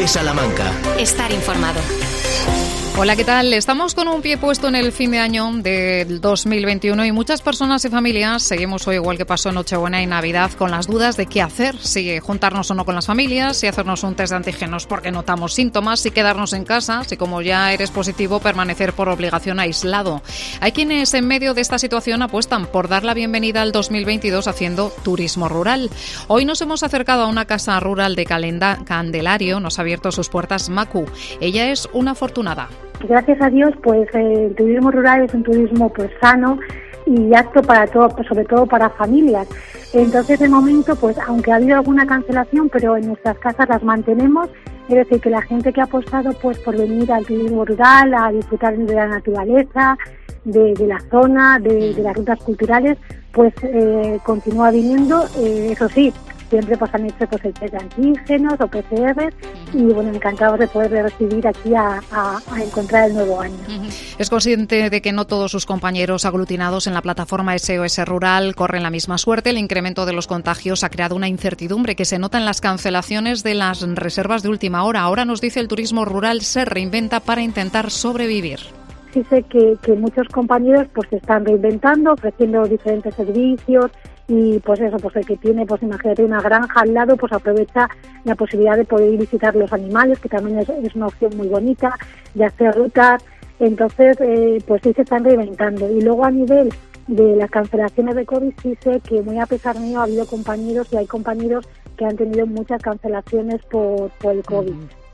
Salamanca. Estar informado. Hola, ¿qué tal? Estamos con un pie puesto en el fin de año del 2021 y muchas personas y familias seguimos hoy, igual que pasó Nochebuena y Navidad, con las dudas de qué hacer, si juntarnos o no con las familias, si hacernos un test de antígenos porque notamos síntomas, si quedarnos en casa, si como ya eres positivo permanecer por obligación aislado. Hay quienes en medio de esta situación apuestan por dar la bienvenida al 2022 haciendo turismo rural. Hoy nos hemos acercado a una casa rural de Candelario, nos ha abierto sus puertas Macu. Ella es una afortunada. Gracias a Dios, pues el turismo rural es un turismo pues sano y apto para todo, pues, sobre todo para familias. Entonces, de momento, pues aunque ha habido alguna cancelación, pero en nuestras casas las mantenemos. Es decir, que la gente que ha apostado pues por venir al turismo rural, a disfrutar de la naturaleza, de la zona, de las rutas culturales, pues continúa viniendo, eso sí. Siempre pues han hecho pues el test de antígenos o PCR y bueno, encantados de poder recibir aquí a encontrar el nuevo año. Es consciente de que no todos sus compañeros aglutinados en la plataforma SOS Rural corren la misma suerte. El incremento de los contagios ha creado una incertidumbre que se nota en las cancelaciones de las reservas de última hora. Ahora nos dice el turismo rural se reinventa para intentar sobrevivir. Sí sé que muchos compañeros pues se están reinventando, ofreciendo diferentes servicios. Y pues eso, pues el que tiene, pues imagínate una granja al lado, pues aprovecha la posibilidad de poder ir visitar los animales, que también es una opción muy bonita, de hacer rutas. Entonces, pues sí se están reinventando. Y luego a nivel de las cancelaciones de COVID, sí sé que muy a pesar mío ha habido compañeros y hay compañeros que han tenido muchas cancelaciones por el COVID.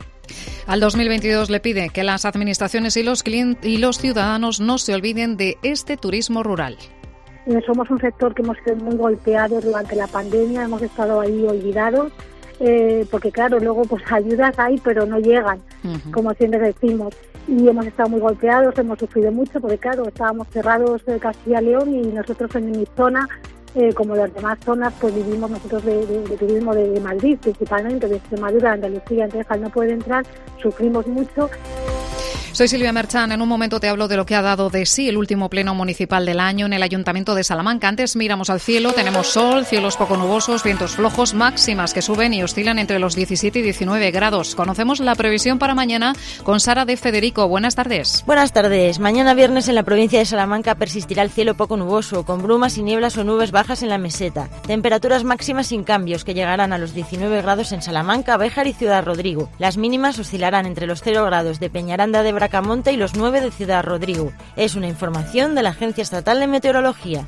Al 2022 le pide que las administraciones y los ciudadanos no se olviden de este turismo rural. Somos un sector que hemos sido muy golpeados durante la pandemia, hemos estado ahí olvidados, porque claro, luego pues ayudas hay, pero no llegan, como siempre decimos. Y hemos estado muy golpeados, hemos sufrido mucho, porque claro, estábamos cerrados de Castilla y León y nosotros en mi zona, como las demás zonas, pues vivimos nosotros de turismo de Madrid, principalmente, de Extremadura, Andalucía. Entonces al no poder entrar, sufrimos mucho. Soy Silvia Merchan. En un momento te hablo de lo que ha dado de sí el último pleno municipal del año en el Ayuntamiento de Salamanca. Antes miramos al cielo, tenemos sol, cielos poco nubosos, vientos flojos, máximas que suben y oscilan entre los 17 y 19 grados. Conocemos la previsión para mañana con Sara de Federico. Buenas tardes. Buenas tardes. Mañana viernes en la provincia de Salamanca persistirá el cielo poco nuboso, con brumas y nieblas o nubes bajas en la meseta. Temperaturas máximas sin cambios que llegarán a los 19 grados en Salamanca, Béjar y Ciudad Rodrigo. Las mínimas oscilarán entre los 0 grados de Peñaranda de Bracamonte y los 9 de Ciudad Rodrigo. Es una información de la Agencia Estatal de Meteorología.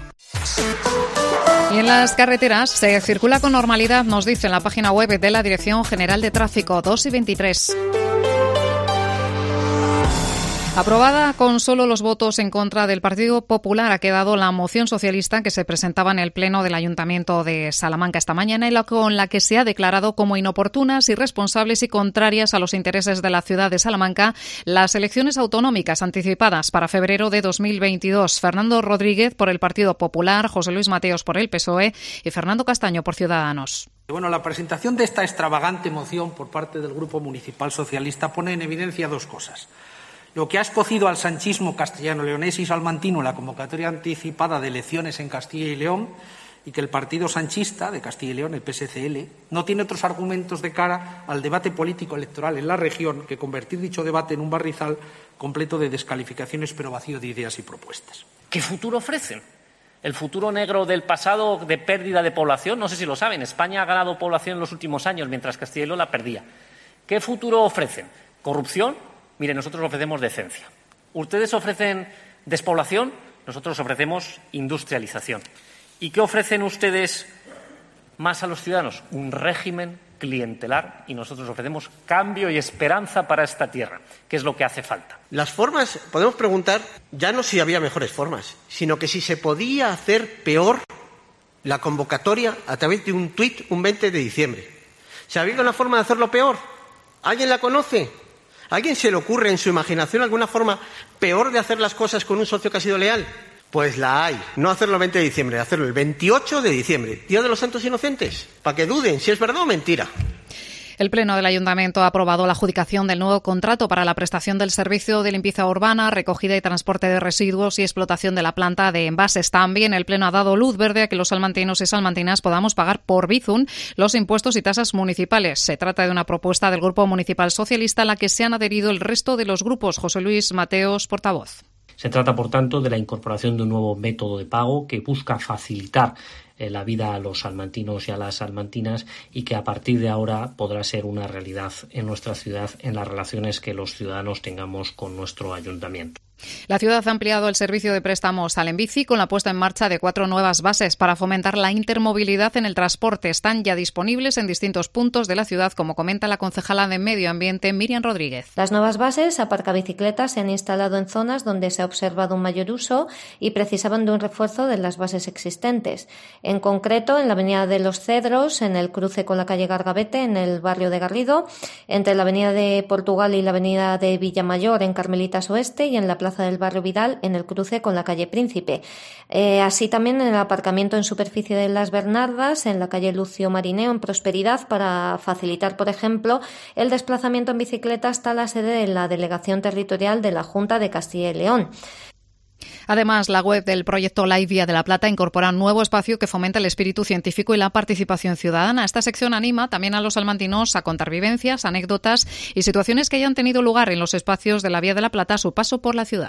Y en las carreteras se circula con normalidad, nos dice en la página web de la Dirección General de Tráfico, 2 y 23. Aprobada con solo los votos en contra del Partido Popular ha quedado la moción socialista que se presentaba en el Pleno del Ayuntamiento de Salamanca esta mañana y con la que se ha declarado como inoportunas, irresponsables y contrarias a los intereses de la ciudad de Salamanca las elecciones autonómicas anticipadas para febrero de 2022. Fernando Rodríguez por el Partido Popular, José Luis Mateos por el PSOE y Fernando Castaño por Ciudadanos. Bueno, la presentación de esta extravagante moción por parte del Grupo Municipal Socialista pone en evidencia dos cosas. Lo que ha escocido al sanchismo castellano-leonés y salmantino la convocatoria anticipada de elecciones en Castilla y León y que el partido sanchista de Castilla y León, el PSCL, no tiene otros argumentos de cara al debate político electoral en la región que convertir dicho debate en un barrizal completo de descalificaciones pero vacío de ideas y propuestas. ¿Qué futuro ofrecen? ¿El futuro negro del pasado de pérdida de población? No sé si lo saben, España ha ganado población en los últimos años mientras Castilla y León la perdía. ¿Qué futuro ofrecen? ¿Corrupción? Mire, nosotros ofrecemos decencia. Ustedes ofrecen despoblación, nosotros ofrecemos industrialización. ¿Y qué ofrecen ustedes más a los ciudadanos? Un régimen clientelar y nosotros ofrecemos cambio y esperanza para esta tierra, que es lo que hace falta. Las formas, podemos preguntar ya no si había mejores formas, sino que si se podía hacer peor la convocatoria a través de un tuit un 20 de diciembre. ¿Se había una forma de hacerlo peor? ¿Alguien la conoce? ¿A alguien se le ocurre en su imaginación alguna forma peor de hacer las cosas con un socio que ha sido leal? Pues la hay. No hacerlo el 20 de diciembre, hacerlo el 28 de diciembre, Día de los Santos Inocentes, para que duden si es verdad o mentira. El Pleno del Ayuntamiento ha aprobado la adjudicación del nuevo contrato para la prestación del servicio de limpieza urbana, recogida y transporte de residuos y explotación de la planta de envases. También el Pleno ha dado luz verde a que los salmantinos y salmantinas podamos pagar por Bizum los impuestos y tasas municipales. Se trata de una propuesta del Grupo Municipal Socialista a la que se han adherido el resto de los grupos. José Luis Mateos, portavoz. Se trata, por tanto, de la incorporación de un nuevo método de pago que busca facilitar la vida a los salmantinos y a las salmantinas y que a partir de ahora podrá ser una realidad en nuestra ciudad en las relaciones que los ciudadanos tengamos con nuestro ayuntamiento. La ciudad ha ampliado el servicio de préstamos Sal en Bici con la puesta en marcha de 4 nuevas bases para fomentar la intermovilidad en el transporte. Están ya disponibles en distintos puntos de la ciudad, como comenta la concejala de Medio Ambiente, Miriam Rodríguez. Las nuevas bases aparcabicicletas se han instalado en zonas donde se ha observado un mayor uso y precisaban de un refuerzo de las bases existentes. En concreto, en la avenida de Los Cedros, en el cruce con la calle Gargabete, en el barrio de Garrido, entre la avenida de Portugal y la avenida de Villamayor, en Carmelitas Oeste, y en la plaza del barrio Vidal, en el cruce con la calle Príncipe. Así también en el aparcamiento en superficie de Las Bernardas, en la calle Lucio Marineo, en Prosperidad, para facilitar, por ejemplo, el desplazamiento en bicicleta hasta la sede de la Delegación Territorial de la Junta de Castilla y León. Además, la web del proyecto Live Vía de la Plata incorpora un nuevo espacio que fomenta el espíritu científico y la participación ciudadana. Esta sección anima también a los salmantinos a contar vivencias, anécdotas y situaciones que hayan tenido lugar en los espacios de la Vía de la Plata a su paso por la ciudad.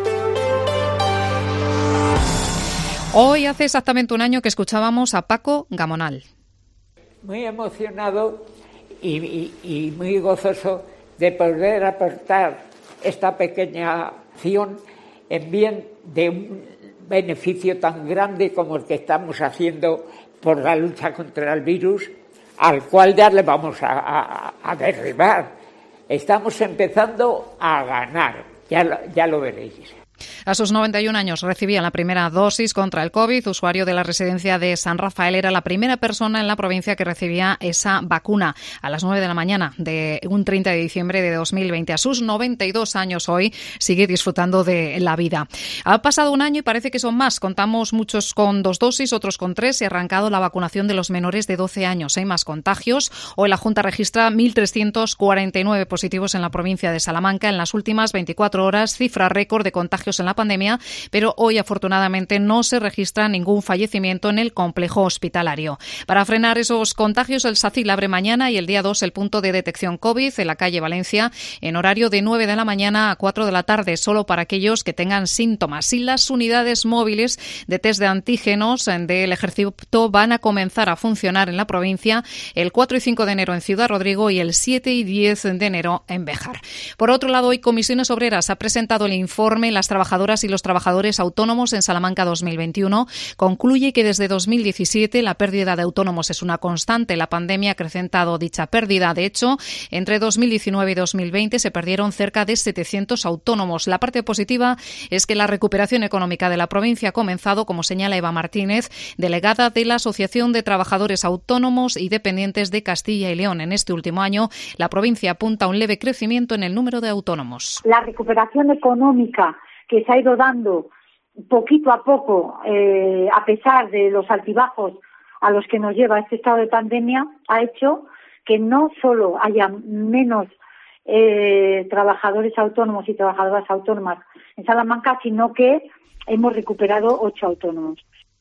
Hoy hace exactamente un año que escuchábamos a Paco Gamonal. Muy emocionado y muy gozoso de poder aportar esta pequeña acción en bien de un beneficio tan grande como el que estamos haciendo por la lucha contra el virus, al cual ya le vamos a derribar. Estamos empezando a ganar, ya lo veréis. A sus 91 años recibía la primera dosis contra el COVID. Usuario de la residencia de San Rafael, era la primera persona en la provincia que recibía esa vacuna a las 9 de la mañana de un 30 de diciembre de 2020. A sus 92 años hoy sigue disfrutando de la vida. Ha pasado un año y parece que son más. Contamos muchos con 2 dosis, otros con 3 y ha arrancado la vacunación de los menores de 12 años. Hay más contagios. Hoy la Junta registra 1.349 positivos en la provincia de Salamanca en las últimas 24 horas, cifra récord de contagios en la pandemia, pero hoy afortunadamente no se registra ningún fallecimiento en el complejo hospitalario. Para frenar esos contagios, el SACIL abre mañana y el día 2 el punto de detección COVID en la calle Valencia en horario de 9 de la mañana a 4 de la tarde, solo para aquellos que tengan síntomas. Y las unidades móviles de test de antígenos del ejército van a comenzar a funcionar en la provincia el 4 y 5 de enero en Ciudad Rodrigo y el 7 y 10 de enero en Béjar. Por otro lado, hoy Comisiones Obreras ha presentado el informe Las trabajadoras y los trabajadores autónomos en Salamanca 2021. Concluye que desde 2017 la pérdida de autónomos es una constante. La pandemia ha acrecentado dicha pérdida. De hecho, entre 2019 y 2020 se perdieron cerca de 700 autónomos. La parte positiva es que la recuperación económica de la provincia ha comenzado, como señala Eva Martínez, delegada de la Asociación de Trabajadores Autónomos y Dependientes de Castilla y León. En este último año, la provincia apunta a un leve crecimiento en el número de autónomos. La recuperación económica que se ha ido dando poquito a poco, a pesar de los altibajos a los que nos lleva este estado de pandemia, ha hecho que no solo haya menos trabajadores autónomos y trabajadoras autónomas en Salamanca, sino que hemos recuperado 8 autónomos.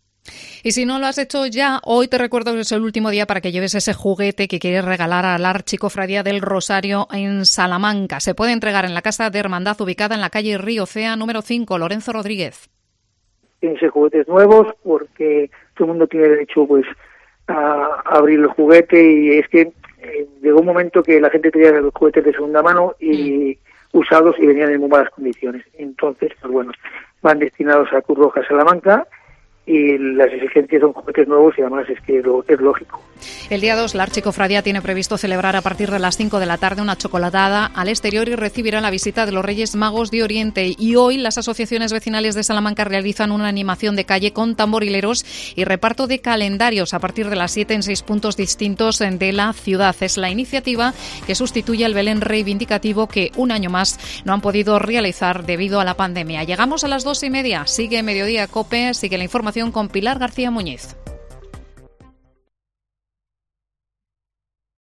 Y si no lo has hecho ya, hoy te recuerdo que es el último día para que lleves ese juguete que quieres regalar a la Archicofradía del Rosario en Salamanca. Se puede entregar en la Casa de Hermandad ubicada en la calle Río Cea, número 5. Lorenzo Rodríguez. Tienen que ser juguetes nuevos porque todo el mundo tiene derecho a abrir el juguete, y es que llegó un momento que la gente tenía los juguetes de segunda mano y usados y venían en muy malas condiciones. Entonces, pues bueno, van destinados a Cruz Roja Salamanca y las exigencias son juguetes nuevos y además es que es lógico. El día 2 la Archicofradía tiene previsto celebrar a partir de las 5 de la tarde una chocolatada al exterior y recibirá la visita de los Reyes Magos de Oriente. Y hoy las asociaciones vecinales de Salamanca realizan una animación de calle con tamborileros y reparto de calendarios a partir de las 7 en 6 puntos distintos de la ciudad. Es la iniciativa que sustituye al Belén reivindicativo que un año más no han podido realizar debido a la pandemia. Llegamos a las 2:30. Sigue Mediodía COPE, sigue la información con Pilar García Muñiz.